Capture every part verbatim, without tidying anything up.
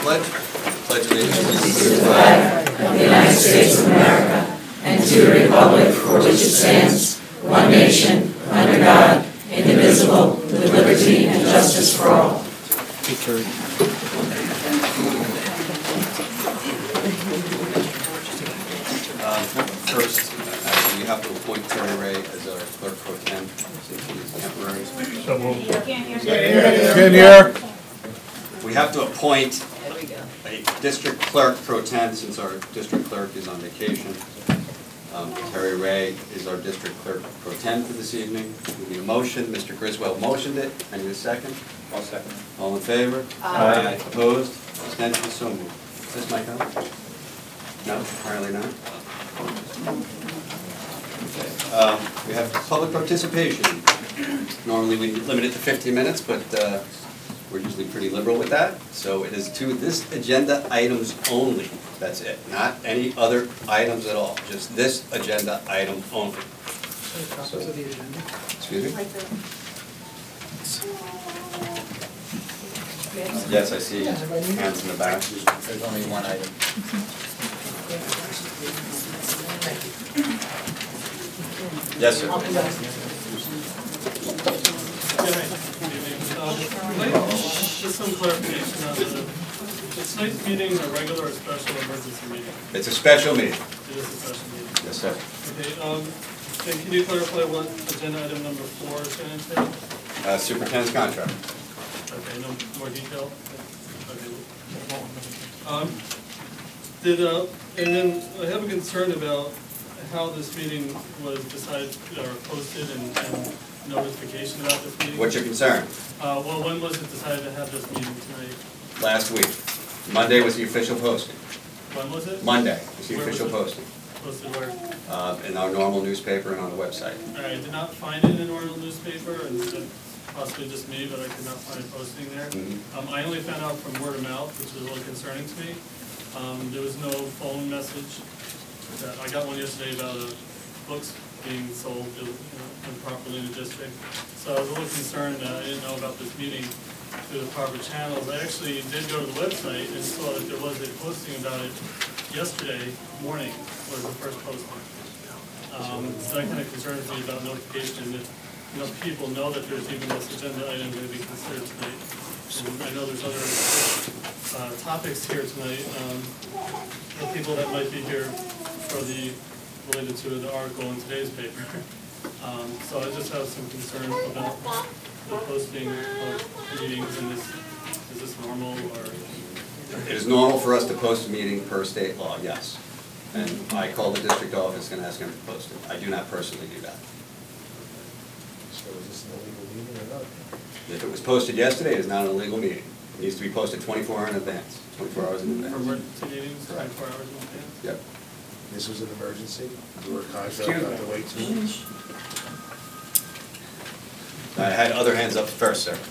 pledge. Pledge allegiance to the flag of the United States of America and to the republic for which it stands, one nation, under God, indivisible, with liberty and justice for all. Uh, first, actually, you have to appoint Terry Ray as our clerk pro tem, since he is temporary. So moved. Can hear. We have to appoint a district clerk pro tem, since our district clerk is on vacation. Um, Terry Ray is our district clerk pro tem for this evening. We need a motion. Mister Griswold motioned it. I need a second. I'll second. All in favor? Aye. Opposed? Abstentions? So moved. Is this my count? No, apparently not. Okay. Um, we have public participation. Normally we limit it to fifteen minutes, but uh, we're usually pretty liberal with that. So it is to this agenda items only. That's it. Not any other items at all. Just this agenda item only. So, excuse me? Yes, I see hands in the back. There's only one item. Yes, sir. Just some clarification on the, is tonight's meeting a regular or special emergency meeting? It's a special meeting. It is a special meeting. Yes, sir. Okay, um, and can you clarify what agenda item number four is going to entail? Uh, superintendent's contract. Okay, no more detail? Okay. Um, did, uh, and then I have a concern about how this meeting was decided or posted and, and notification about this meeting. What's your concern? Uh, well, when was it decided to have this meeting tonight? Last week. Monday was the official posting. When was it? Monday was the Where was official it? posting. Posted where? Uh, in our normal newspaper and on the website. All right, I did not find it in a normal newspaper, and it's possibly just me, but I could not find a posting there. Mhm. Um, I only found out from word of mouth, which was a little concerning to me. Um, there was no phone message. That I got one yesterday about a books being sold, you know, improperly in the district. So I was a little concerned that I didn't know about this meeting through the proper channels. I actually did go to the website and saw that there was a posting about it yesterday morning, was the first posting. Um, so that kind of concerns me about notification, if enough people know that there's even this agenda item going to be considered tonight. And I know there's other uh, topics here tonight, um, the people that might be here for the, related to the article in today's paper. Um, so I just have some concern about the posting of meetings, and this, is this normal, or? It is normal for us to post a meeting per state law, yes. And I called the district office and asked them to post it. I do not personally do that. So is this an illegal meeting or not? If it was posted yesterday, it is not an illegal meeting. It needs to be posted twenty-four hours in advance, twenty-four hours in For advance. emergency meetings, Correct. twenty-four hours in advance? Yep. This was an emergency? You were contract, Excuse me. have to wait two weeks? I had other hands up first, sir.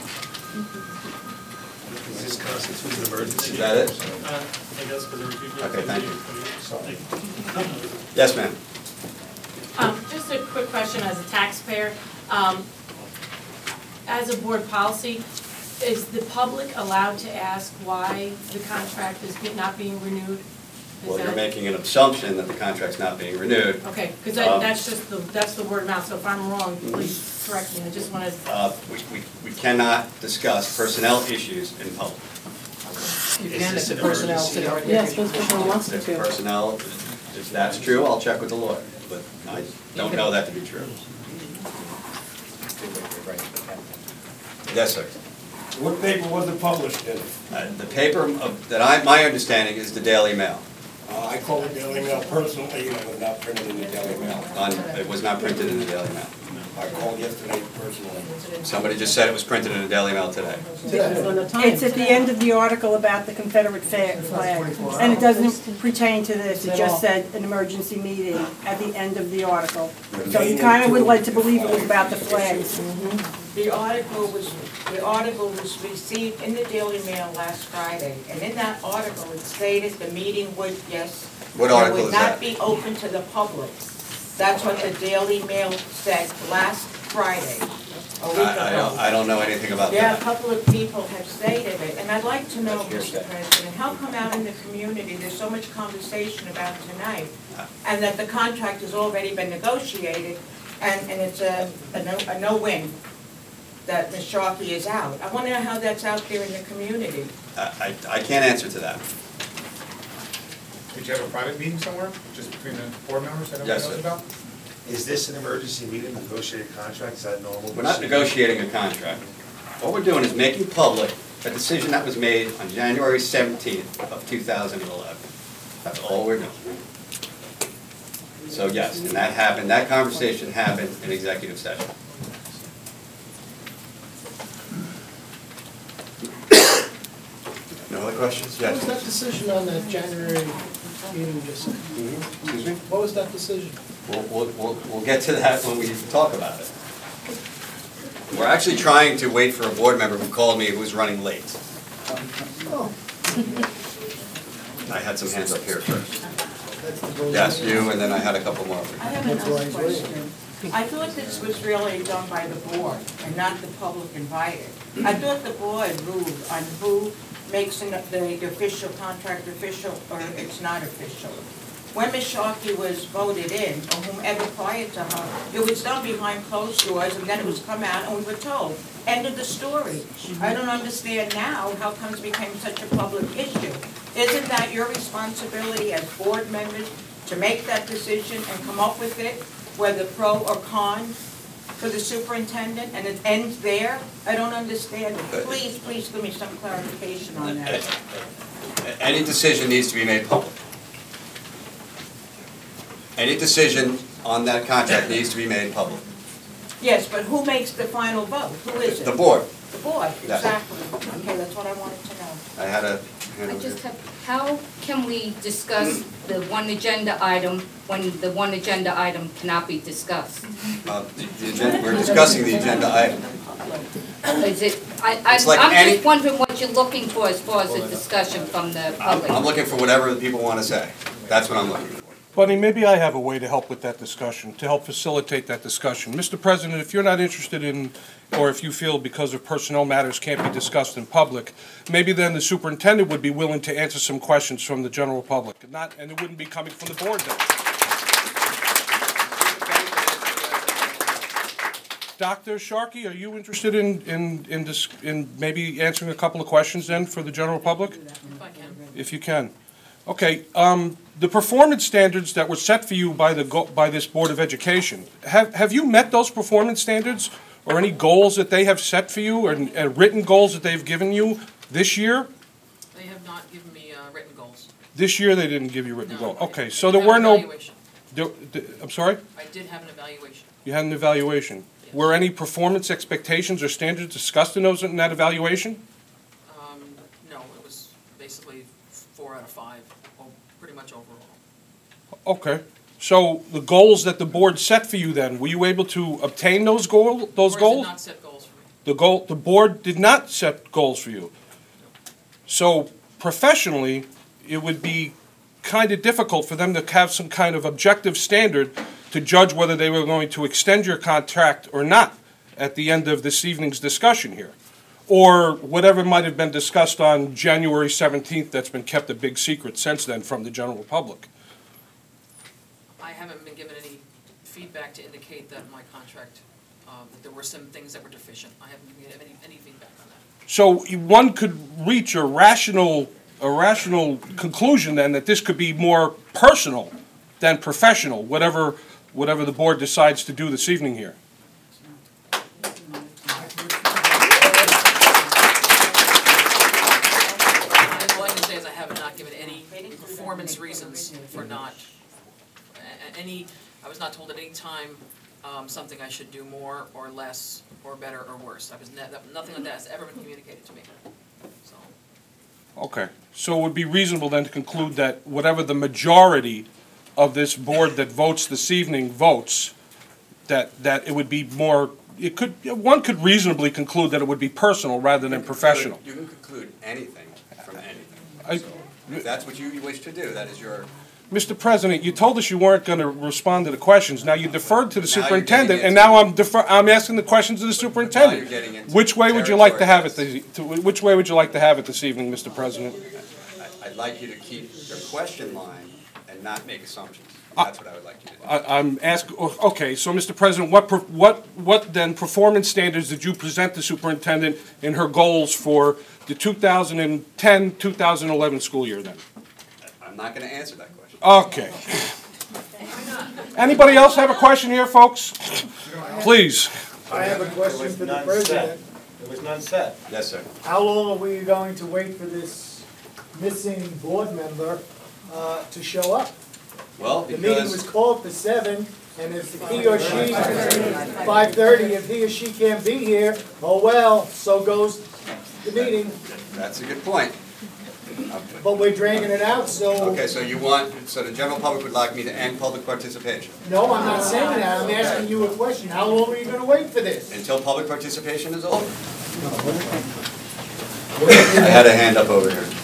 Does this constitute an emergency? Is that it? Uh, I guess because there were people. Okay, thank you. Sorry. Thank you. Yes, ma'am. Um, just a quick question as a taxpayer. Um, as a board policy, is the public allowed to ask why the contract is not being renewed? Is Well, you're that- making an assumption that the contract's not being renewed. Okay, because Um, that, that's just the, that's the word of mouth, so if I'm wrong, please correct me, I just wanted. Uh, we, we, we cannot discuss personnel issues in public. You Is can this if the an personnel emergency? sit right Yes, but someone wants If to. personnel, if that's true, I'll check with the lawyer, but I don't know that to be true. Yes, sir. What paper was it published in? Uh, The paper of, that I, my understanding is the Daily Mail. Uh, I called the Daily Mail personally, and it was not printed in the Daily Mail. On, it was not printed in the Daily Mail. I called yesterday personally. Somebody just said it was printed in the Daily Mail today. It's at the end of the article about the Confederate fa- flag, and it doesn't pertain to this, it just said an emergency meeting at the end of the article. So you kind of would like to believe it was about the flags. The article was, the article was received in the Daily Mail last Friday, and in that article, it stated the meeting would, yes. What article is Would that? not be open to the public. That's what the Daily Mail said last Friday. a week ago. I, I don't, I don't know anything about Yeah, a that. couple of people have stated it, and I'd like to know, Mister President, how come out in the community, there's so much conversation about tonight, and that the contract has already been negotiated, and, and it's a, a no, a no-win, that Miz Sharkey is out. I want to know how that's out there in the community. I, I, I can't answer to that. Did you have a private meeting somewhere, just between the board members that Yes, everyone knows sir. about? Is this an emergency meeting, negotiated contract, is that normal? We're not negotiating a contract. What we're doing is making public a decision that was made on January seventeenth of two thousand eleven. That's all we're doing. So yes, and that happened, that conversation happened in executive session. No other questions? What was Yes. that decision on that January meeting just, Mhm. Excuse me? what was that decision? We'll, we'll, we'll, we'll get to that when we talk about it. We're actually trying to wait for a board member who called me who was running late. I had some hands up here first. Yes, you, and then I had a couple more. I have another question. I thought this was really done by the board and not the public invited. I thought the board ruled on who makes an- the official contract official or it's not official. When Miz Sharkey was voted in, or whomever prior to her, it was done behind closed doors and then it was come out and we were told, end of the story. I don't understand now how comes it became such a public issue. Isn't that your responsibility as board members to make that decision and come up with it, whether pro or con for the superintendent, and it ends there? I don't understand it. Please, please give me some clarification on that. Any decision needs to be made public. Any decision on that contract needs to be made public. Yes, but who makes the final vote? Who is it? The board. The board, Yes. exactly. Okay, that's what I wanted to know. I had a hand I over just here. have, how can we discuss the one agenda item when the one agenda item cannot be discussed? Uh, the- the agenda- We're discussing the agenda item. Is it, I, I- It's like I'm any- just wondering what you're looking for as far as a discussion from the I'm, public. I'm looking for whatever the people want to say. That's what I'm looking for. Buddy, maybe I have a way to help with that discussion, to help facilitate that discussion. Mister President, if you're not interested in, or if you feel because of personnel matters can't be discussed in public, maybe then the superintendent would be willing to answer some questions from the general public, and not, and it wouldn't be coming from the board then. Doctor Sharkey, are you interested in, in, in dis in maybe answering a couple of questions then for the general public? If I can. If you can. Okay, um, the performance standards that were set for you by the, go- by this Board of Education, have, have you met those performance standards? Or any goals that they have set for you, or, uh written goals that they've given you this year? They have not given me uh, written goals. This year, they didn't give you written No, goals. I Okay, did so there have were an no, evaluation. there- there- I'm sorry? I did have an evaluation. You had an evaluation. Were any performance expectations or standards discussed in those, in that evaluation? Um, no, it was basically four out of five, o- pretty much overall. Okay, so the goals that the board set for you then, were you able to obtain those goal, those Boards goals? did not set goals for me. The goal, the board did not set goals for you. So professionally, it would be kind of difficult for them to have some kind of objective standard to judge whether they were going to extend your contract or not at the end of this evening's discussion here. Or whatever might have been discussed on January seventeenth that's been kept a big secret since then from the general public. I haven't been given any feedback to indicate that my contract, um, that there were some things that were deficient. I haven't been given any, any feedback on that. So one could reach a rational, a rational conclusion then that this could be more personal than professional, whatever, whatever the board decides to do this evening here. And all I can say is I have not given any performance reasons for not, a- a- any, I was not told at any time, um, something I should do more or less or better or worse. I was ne- that- nothing like that has ever been communicated to me, so. Okay, so it would be reasonable then to conclude that whatever the majority of this board that votes this evening votes, that, that it would be more, it could, one could reasonably conclude that it would be personal rather than professional. You can conclude anything from anything. I- So, if that's what you wish to do, that is your Mister President, you told us you weren't going to respond to the questions. Now you deferred to the Now you're superintendent, getting and into- now I'm defer, I'm asking the questions of the superintendent. getting into Which way would you like to have it, territory, this- to- which way would you like to have it this evening, Mister President? I- I'd like you to keep your question line and not make assumptions. That's what I would like you to do. I, I'm asking, okay, so Mister President, what, per- what, what then performance standards did you present the superintendent in her goals for the two thousand ten, two thousand eleven school year then? I'm not gonna answer that question. Okay. Anybody else have a question here, folks? Please. I have a question for the president. There was none said. Yes, sir. How long are we going to wait for this missing board member uh, to show up? Well, The meeting was because, called for seven, and if he or she, five thirty, if he or she can't be here, oh well, so goes the meeting. that's a good point. But we're dragging it out, so, Okay, so you want, so the general public would like me to end public participation no, I'm not saying that, I'm asking you a question. How long are you gonna wait for this? until public participation is over. I had a hand up over here.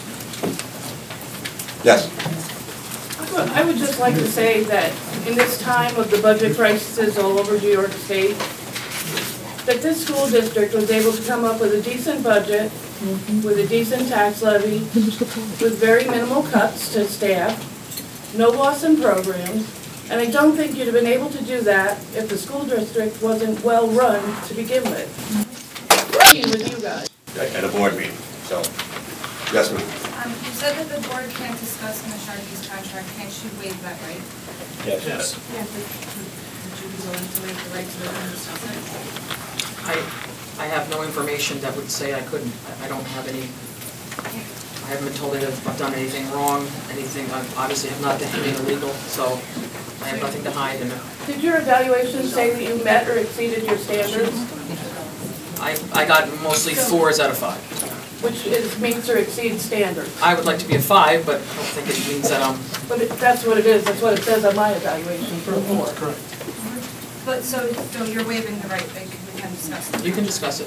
Yes. I would just like to say that in this time of the budget crises all over New York State, that this school district was able to come up with a decent budget, with a decent tax levy, with very minimal cuts to staff, no loss in programs, and I don't think you'd have been able to do that if the school district wasn't well-run to begin with. Working with you guys. At a board meeting, so, yes, ma'am. Um, you said that the board can't discuss Miz Sharkey's contract, can't you waive that right? Yes. Yeah, but would you be willing to waive the right to discuss it? I, I have no information that would say I couldn't. I I don't have any, I haven't been told that I've done anything wrong, anything, I obviously have not done anything illegal, so I have nothing to hide in it. Did your evaluation say that you met or exceeded your standards, I, I got mostly fours out of five. which is meets or exceeds standards? I would like to be a five, but I don't think it means that I'm, But it, that's what it is, that's what it says on my evaluation for a four. Correct. But, so, so you're waiving the right that we can discuss it? you can discuss it.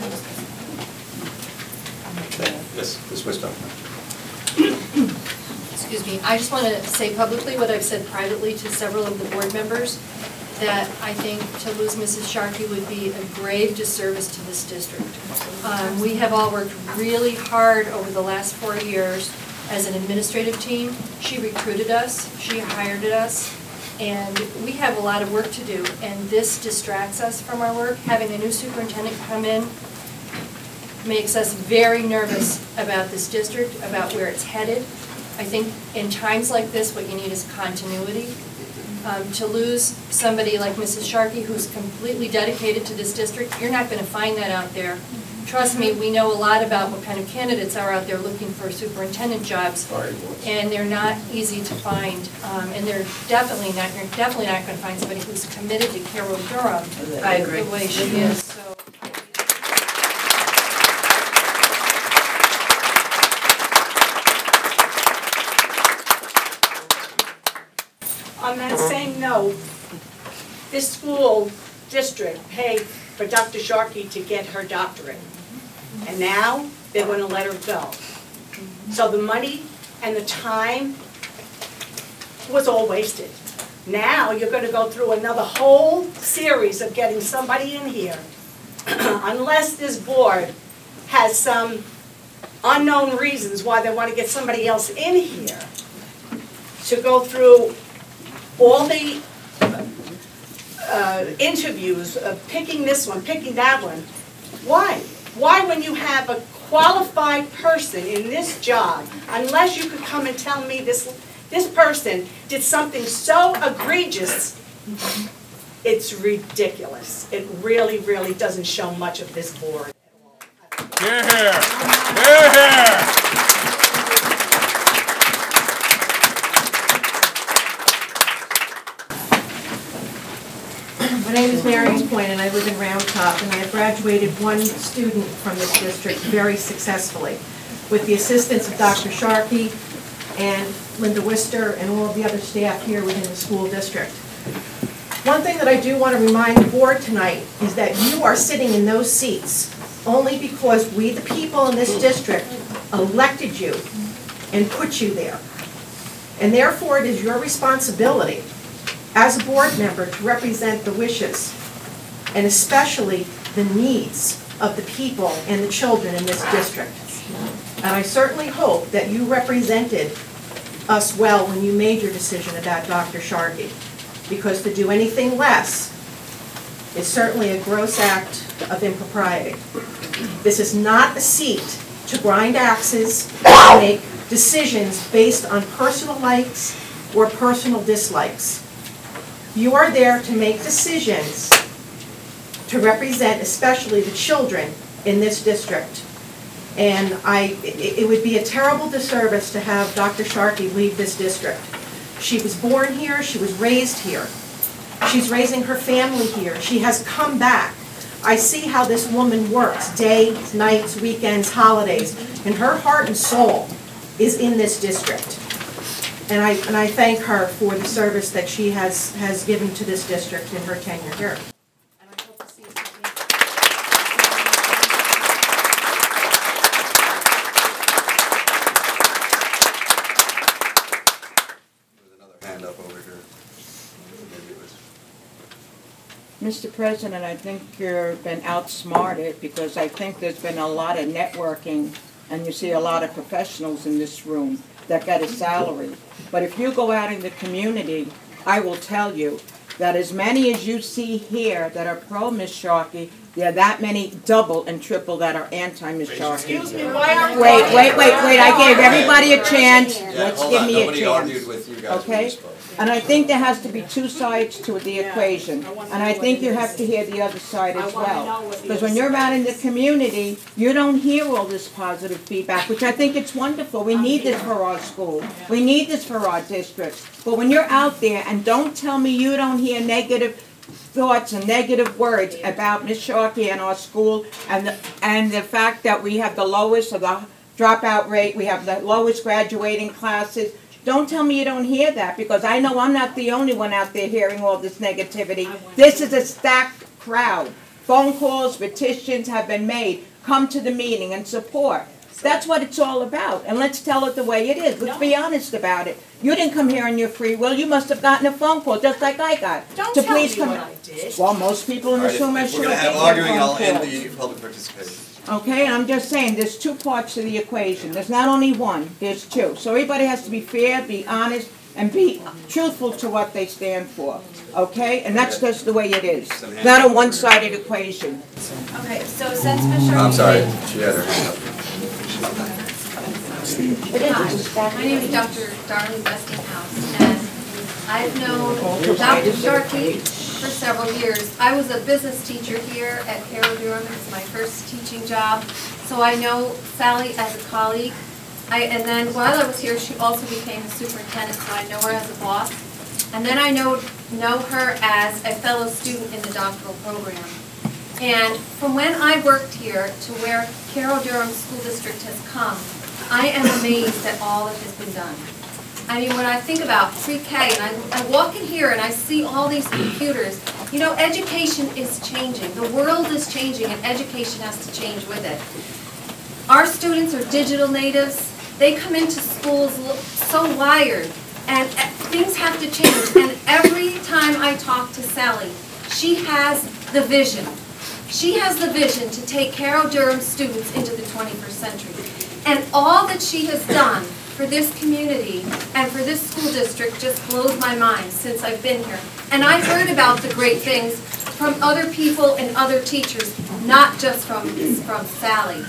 Yes, Miz Wistow. Excuse me, I just want to say publicly what I've said privately to several of the board members, that I think to lose Missus Sharkey would be a grave disservice to this district. Um, we have all worked really hard over the last four years as an administrative team. She recruited us, she hired us, and we have a lot of work to do, and this distracts us from our work. Having a new superintendent come in makes us very nervous about this district, about where it's headed. I think in times like this, what you need is continuity. Um, to lose somebody like Missus Sharkey, who's completely dedicated to this district, you're not going to find that out there. Trust me, we know a lot about what kind of candidates are out there looking for superintendent jobs, and they're not easy to find. Um, and they're definitely not, you're definitely not going to find somebody who's committed to Carol Durham I agree. the way she is. So. On that same note, this school district paid for Doctor Sharkey to get her doctorate. And now they're going to let her go. So the money and the time was all wasted. Now you're going to go through another whole series of getting somebody in here. Unless this board has some unknown reasons why they want to get somebody else in here to go through all the uh, interviews, uh, picking this one, picking that one. Why? Why, when you have a qualified person in this job, unless you could come and tell me this, this person did something so egregious, it's ridiculous. It really, really doesn't show much of this board. Hear, hear. Hear, hear. My name is Marion Point, and I live in Round Top, and I have graduated one student from this district very successfully with the assistance of Doctor Sharkey and Linda Wister and all of the other staff here within the school district. One thing that I do want to remind the board tonight is that you are sitting in those seats only because we, the people in this district, elected you and put you there. And therefore, it is your responsibility as a board member to represent the wishes and especially the needs of the people and the children in this district. And I certainly hope that you represented us well when you made your decision about Doctor Sharkey, because to do anything less is certainly a gross act of impropriety. This is not a seat to grind axes and make decisions based on personal likes or personal dislikes. You are there to make decisions to represent especially the children in this district. And I, it, it would be a terrible disservice to have Doctor Sharkey leave this district. She was born here, she was raised here. She's raising her family here. She has come back. I see how this woman works, days, nights, weekends, holidays, and her heart and soul is in this district. And I, and I thank her for the service that she has, has given to this district in her tenure here. Hand up over here. Maybe it was. Mister President, I think you've been outsmarted because I think there's been a lot of networking and you see a lot of professionals in this room that get a salary. But if you go out in the community, I will tell you that as many as you see here that are pro-Miz Sharkey, there are that many double and triple that are anti-Miz Sharkey. Excuse me, why aren't we? Wait, wait, wait, wait, I gave everybody a chance. Yeah, Let's hold give on. me a Nobody argued chance. with you guys when Okay? you spoke. And I think there has to be two sides to the equation. And I think you have to hear the other side as well. Because when you're out in the community, you don't hear all this positive feedback, which I think it's wonderful. We need this for our school. We need this for our districts. But when you're out there, and don't tell me you don't hear negative thoughts and negative words about Miz Sharkey and our school, and the, and the fact that we have the lowest of the dropout rate, we have the lowest graduating classes. Don't tell me you don't hear that, because I know I'm not the only one out there hearing all this negativity. This is a stacked crowd. Phone calls, petitions have been made. Come to the meeting and support. That's what it's all about. And let's tell it the way it is. Let's be honest about it. You didn't come here on your free will. You must have gotten a phone call, just like I got. Don't to tell please me come. what I did. Well, most people in All this right, room are if sure. we're gonna have arguing, I'll end the public participation. Okay, and I'm just saying, there's two parts to the equation. There's not only one, there's two. So everybody has to be fair, be honest, and be truthful to what they stand for. Okay? And that's just the way it is. Not a one-sided equation. Okay, so since Miz Sharkey. I'm sorry, she had her hand up. Hi, my name is Doctor Darlene Westinghouse, and I've known Doctor Sharkey for several years. I was a business teacher here at Carroll Durham. It's my first teaching job, so I know Sally as a colleague. I, and then while I was here, she also became a superintendent, so I know her as a boss. And then I know, know her as a fellow student in the doctoral program. And from when I worked here to where Carroll Durham School District has come, I am amazed at all that has been done. I mean, when I think about pre-K, and I, I walk in here and I see all these computers, you know, education is changing. The world is changing, and education has to change with it. Our students are digital natives. They come into schools so wired, and things have to change. And every time I talk to Sally, she has the vision. She has the vision to take Carroll Durham students into the twenty-first century. And all that she has done for this community and for this school district just blows my mind since I've been here. And I heard about the great things from other people and other teachers, not just from, from Sally.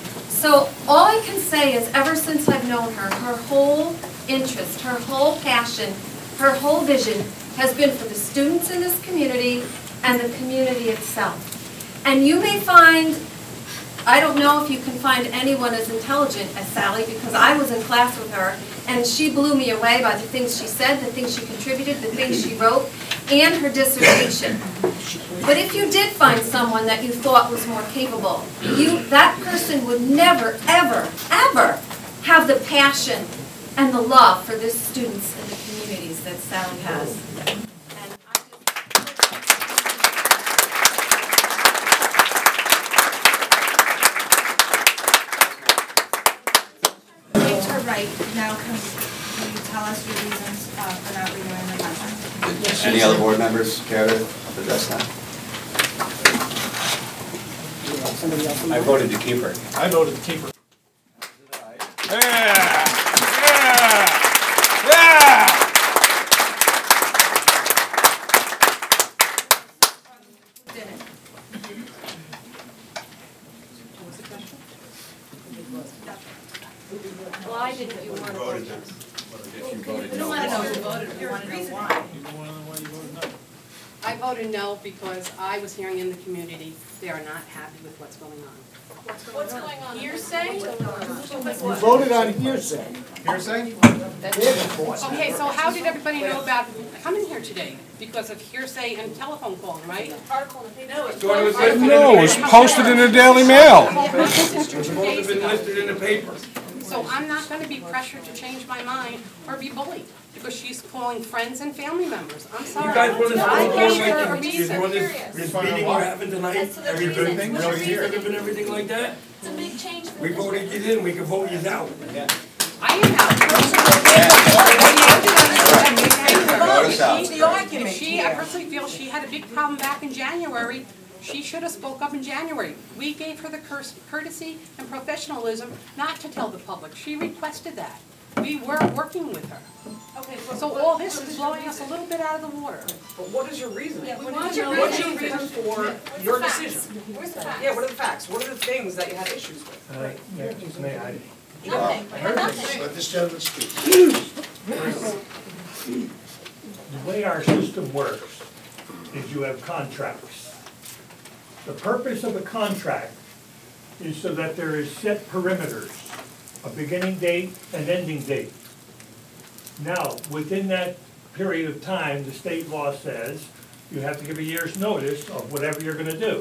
So all I can say is ever since I've known her, her whole interest, her whole passion, her whole vision has been for the students in this community and the community itself. And you may find, I don't know if you can find anyone as intelligent as Sally, because I was in class with her and she blew me away by the things she said, the things she contributed, the things she wrote, and her dissertation. But if you did find someone that you thought was more capable, you, that person would never, ever, ever have the passion and the love for the students and the communities that Sally has. To her right now comes can you tell us your reasons uh, for not renewing the contract? Any other board members care to address that? I voted to keep her. I voted to keep her. Yeah! Yeah! Yeah! Well, I didn't, you weren't. Voted to. If you voted We no. don't wanna know who voted, we wanna know why. You don't wanna know why you voted no. I voted no because I was hearing in the community, they are not happy with what's going on. What's going on? Hearsay? You voted on hearsay. Hearsay? Okay, so how did everybody know about coming here today? Because of hearsay and telephone calling, right? No, it's. No, it was posted in the Daily Mail. listed in the paper. So I'm not gonna be pressured to change my mind or be bullied because she's calling friends and family members. I'm sorry. You guys want to I know gave her a what reason. this, this meeting we're having tonight? Every good thing, real sensitive and everything like that? It's a big change for We the voted you in, we can vote you out. I am Vote us out. If she- If she, I personally feel she had a big problem back in January, she should have spoke up in January. We gave her the curs- courtesy and professionalism not to tell the public. She requested that. We were working with her. Okay, So all this is blowing us a little bit out of the water. But what is your reason? Yeah, We what want is to your know what's reason? your reason for What's your the facts? decision? Where's the facts? Yeah, what are the facts? What are the things that you had issues with? Nothing. Nothing. Let this gentleman speak. The way our system works is you have contracts. The purpose of a contract is so that there is set perimeters, a beginning date and ending date. Now, within that period of time, the state law says you have to give a year's notice of whatever you're gonna do.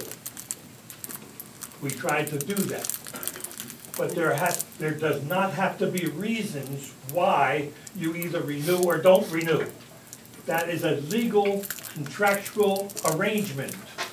We tried to do that. But there has, there does not have to be reasons why you either renew or don't renew. That is a legal contractual arrangement.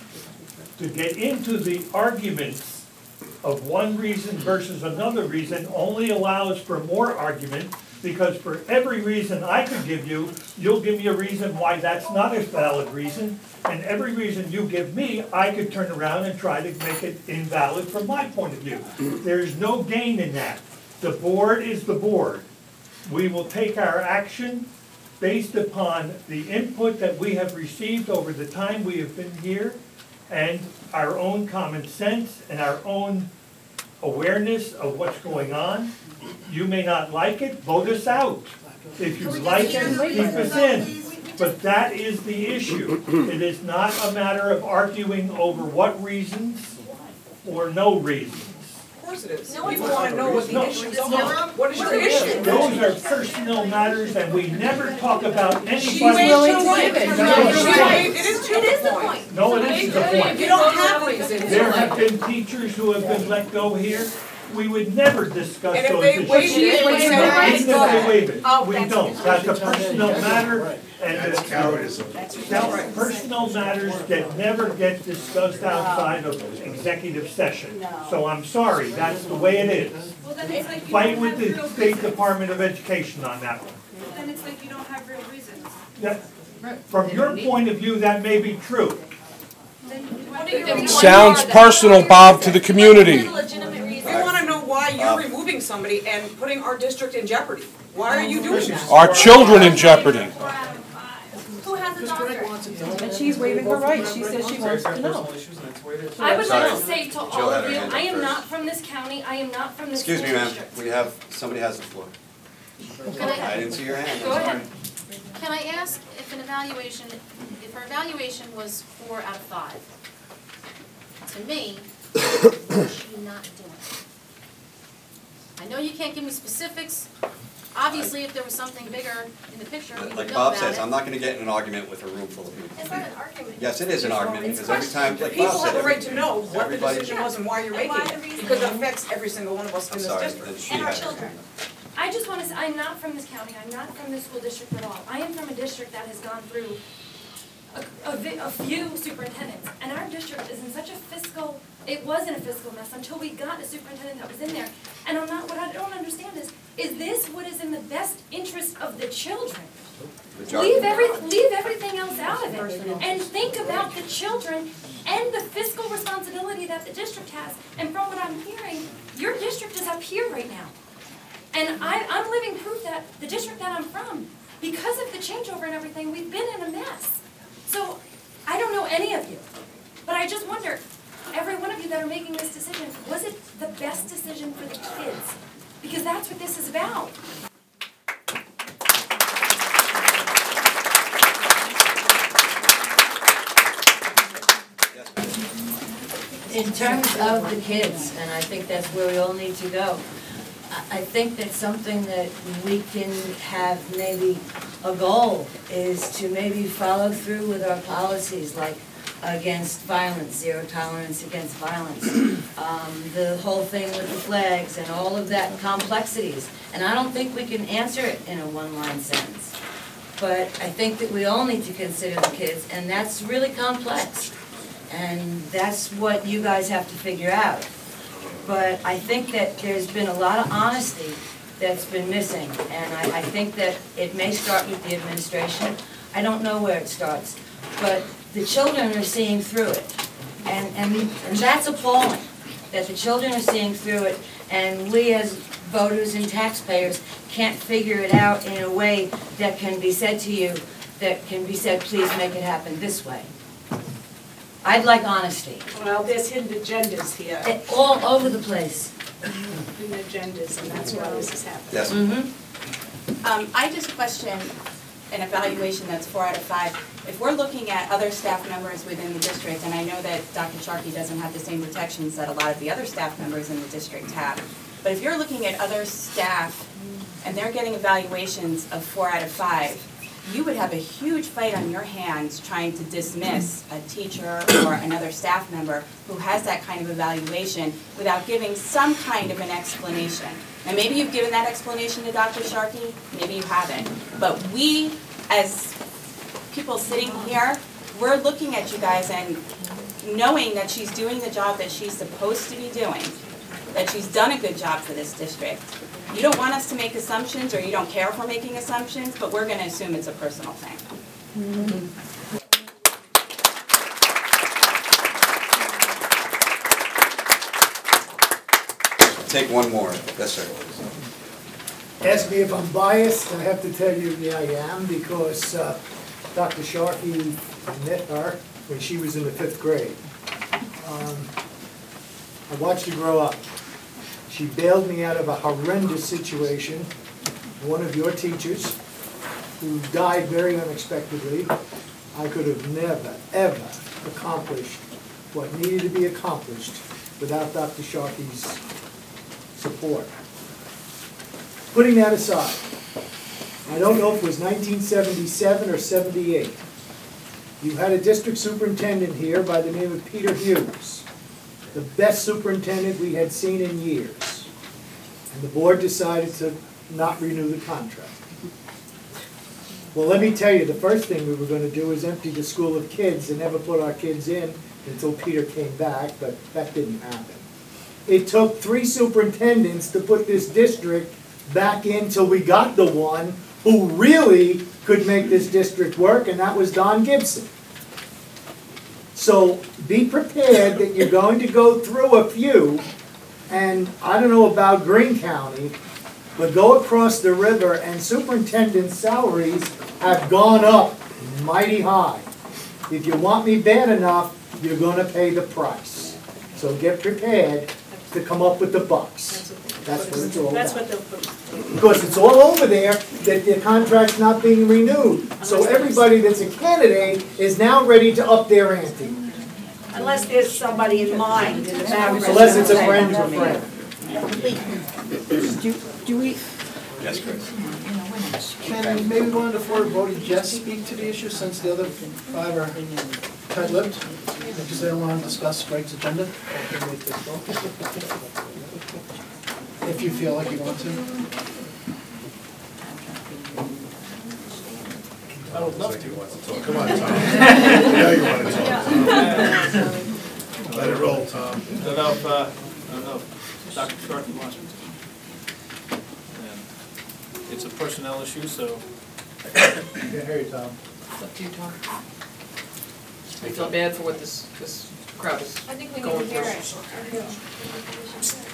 To get into the arguments of one reason versus another reason only allows for more argument, because for every reason I could give you, you'll give me a reason why that's not a valid reason, and every reason you give me, I could turn around and try to make it invalid from my point of view. There is no gain in that. The board is the board. We will take our action based upon the input that we have received over the time we have been here, and our own common sense and our own awareness of what's going on. You may not like it, vote us out. If you like it, keep us in. But that is the issue. It is not a matter of arguing over what reasons or no reasons. Of course it is. No, it's People want to know what the No, issues no. are. What is your issue? Those are personal matters, and we never talk about anybody. She's willing to give it. No, it's the point. It is to the point. No, it isn't the point. You don't have reasons. There have been teachers who have been let go here. We would never discuss And if those they issues. waive it, we say, Even "Right, if go they ahead." waive it, Oh, we that's don't. That's a personal matter, and That's it's- cowardice. Now, personal matters that never get discussed outside of executive session. So I'm sorry, that's the way it is. Well, then it's like you Fight don't with have the real State reasons. Department of Education on that one. Then it's like you don't have real reasons. That, from your point of view, that may be true. Then what are your Sounds personal, Bob, to the community. We want to know why you're removing somebody and putting our district in jeopardy. Why are you doing that? Our children in jeopardy. Who has a doctor? And she's waiving her rights, she says she wants to know. I would Sorry. like to say to Jill all had of her you, hand up I am first. not from this county, I am not from this school Excuse me, ma'am, district. we have, somebody has the floor. Can I- I didn't see your hand, I'm Go sorry. ahead. Can I ask if an evaluation, if our evaluation was four out of five? To me, what is she not doing? I know you can't give me specifics. Obviously, if there was something bigger in the picture, we would know Like about Bob says, it. I'm not gonna get in an argument with a room full of people. It's not an argument. Yes, it is an argument, It's because every time, questioned. like Bob People said, have a right every- to know what the everybody- decision was and why you're And making why the it. reason Because it was. affects every single one of us I'm in this sorry, district. then she And our had it. children. I just want to say, I'm not from this county, I'm not from this school district at all. I am from a district that has gone through a, a, vi- a few superintendents, and our district is in such a fiscal it wasn't a fiscal mess until we got a superintendent that was in there. And I'm not, what I don't understand is, is this what is in the best interest of the children? Leave every, leave everything else out of it, and think about the children and the fiscal responsibility that the district has. And from what I'm hearing, your district is up here right now. And I, I'm living proof that the district that I'm from, because of the changeover and everything, we've been in a mess. So, I don't know any of you, but I just wonder, every one of you that are making this decision, was it the best decision for the kids? Because that's what this is about. In terms of the kids, and I think that's where we all need to go, I I think that something that we can have maybe a goal is to maybe follow through with our policies, like against violence, zero tolerance against violence, um, the whole thing with the flags and all of that complexities. And I don't think we can answer it in a one-line sentence. But I think that we all need to consider the kids, and that's really complex. And that's what you guys have to figure out. But I think that there's been a lot of honesty that's been missing, and I, I think that it may start with the administration. I don't know where it starts, but the children are seeing through it. And, and, and that's appalling, that the children are seeing through it, and we as voters and taxpayers can't figure it out in a way that can be said to you, that can be said, please make it happen this way. I'd like honesty. Well, there's hidden agendas here. It- All over the place. Hidden agendas, and that's why this is happening. Yes. Mm-hmm. Um, I just question an evaluation that's four out of five. If we're looking at other staff members within the district, and I know that Doctor Sharkey doesn't have the same protections that a lot of the other staff members in the district have, but if you're looking at other staff and they're getting evaluations of four out of five, you would have a huge fight on your hands trying to dismiss a teacher or another staff member who has that kind of evaluation without giving some kind of an explanation. Now, maybe you've given that explanation to Doctor Sharkey, maybe you haven't. But we, as people sitting here, we're looking at you guys and knowing that she's doing the job that she's supposed to be doing, that she's done a good job for this district. You don't want us to make assumptions, or you don't care if we're making assumptions, but we're going to assume it's a personal thing. Mm-hmm. Take one more. Yes, sir. Ask me if I'm biased, I have to tell you, yeah, I am, because uh, Doctor Sharkey, I met her when she was in the fifth grade. Um, I watched her grow up. She bailed me out of a horrendous situation. One of your teachers, who died very unexpectedly. I could have never, ever accomplished what needed to be accomplished without Doctor Sharkey's support. Putting that aside, I don't know if it was nineteen seventy-seven or seventy-eight. You had a district superintendent here by the name of Peter Hughes, the best superintendent we had seen in years. And the board decided to not renew the contract. Well, let me tell you, the first thing we were going to do was empty the school of kids and never put our kids in until Peter came back, but that didn't happen. It took three superintendents to put this district back in till we got the one who really could make this district work, and that was Don Gibson. So be prepared that you're going to go through a few, and I don't know about Greene County, but go across the river and superintendent salaries have gone up mighty high. If you want me bad enough, you're going to pay the price. So get prepared to come up with the bucks. That's what it's all about. That's what they'll put. Because it's all over there that the contract's not being renewed. So everybody that's a candidate is now ready to up their ante. Unless there's somebody in mind in the background. Unless it's a friend of a friend. Do, do we, Yes, Chris. can maybe one of the four voted yes speak to the issue since the other five are tight-lipped? Because they don't want to discuss Greg's agenda? If you feel like you want to. I would love to. Come on, Tom. I know you want to talk. Let it roll, Tom. I don't know if, uh, I don't know if Doctor Sharkey wants me to. And it's a personnel issue, so. Can't hear you, Tom. It's up to you, Tom. I feel bad for what this, this crowd is I think we need going to hear through. it.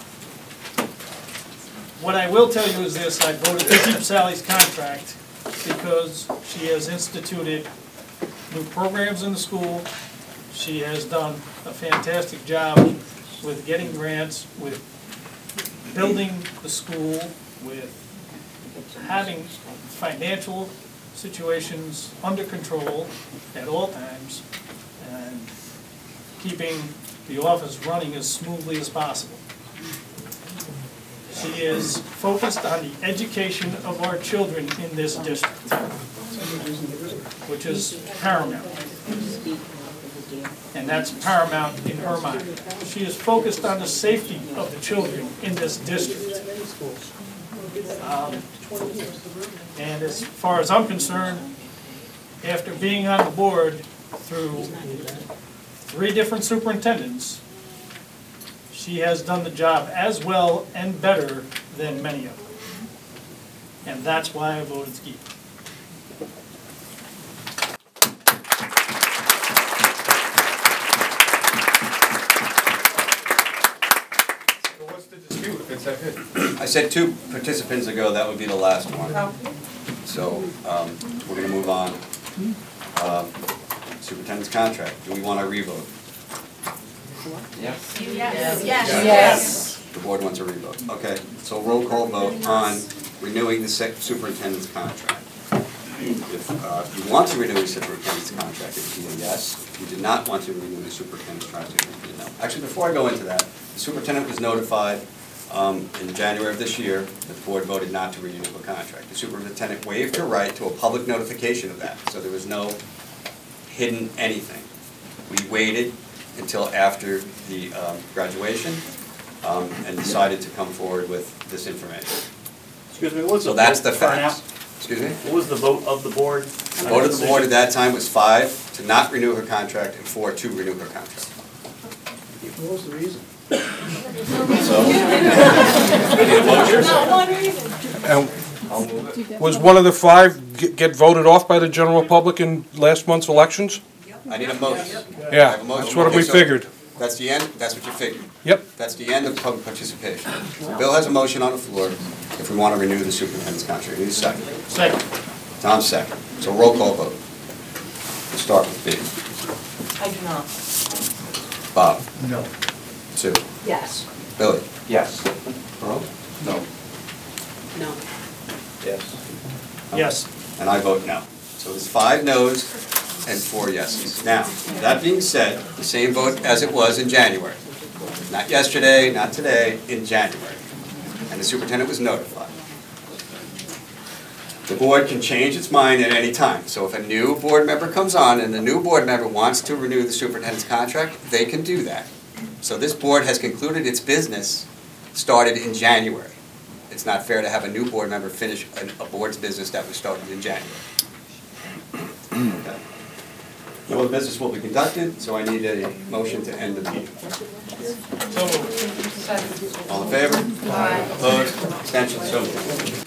What I will tell you is this, I voted to keep Sally's contract because she has instituted new programs in the school. She has done a fantastic job with getting grants, with building the school, with having financial situations under control at all times, and keeping the office running as smoothly as possible. She is focused on the education of our children in this district, which is paramount. And that's paramount in her mind. She is focused on the safety of the children in this district. Um, and as far as I'm concerned, after being on the board through three different superintendents, she has done the job as well and better than many of them. And that's why I voted to keep her. So what's the dispute if it's that good? I said two participants ago, that would be the last one. So, um, we're gonna move on. Um, Superintendent's contract, do we want to revote? Yes. Yes. Yes. The board wants a revote. Okay, so roll call vote on renewing the sec- superintendent's contract. If uh, you want to renew the superintendent's contract, it would be a yes. If you did not want to renew the superintendent's contract, it would be a no. Actually, before I go into that, the superintendent was notified um, in January of this year that the board voted not to renew her contract. The superintendent waived her right to a public notification of that, so there was no hidden anything. We waited until after the um, graduation um, and decided to come forward with this information. Excuse me, what was the So that's vote the turnout? facts. Excuse me? What was the vote of the board? The vote of the board at that time was five to not renew her contract and four to renew her contract. What was the reason? Not one reason. And was one of the five get- get voted off by the general public in last month's elections? I need a motion. I Yeah, have a motion. that's what we Okay, so figured. That's the end, that's what you figured? Yep. That's the end of public participation. Bill has a motion on the floor if we want to renew the superintendent's contract. Need a second? Second. Tom, second. So roll call vote. We'll start with B. I do not. Bob? No. Sue? Yes. Billy? Yes. Earl? No. No. Yes. Yes. And I vote no. So it's five noes and four yeses. Now, that being said, the same vote as it was in January. Not yesterday, not today, in January. And the superintendent was notified. The board can change its mind at any time. So if a new board member comes on and the new board member wants to renew the superintendent's contract, they can do that. So this board has concluded its business, started in January. It's not fair to have a new board member finish a, a board's business that was started in January. Okay. No other business will be conducted, so I need a motion to end the meeting. So moved. All in favor? Aye. Opposed? Abstentions? So moved.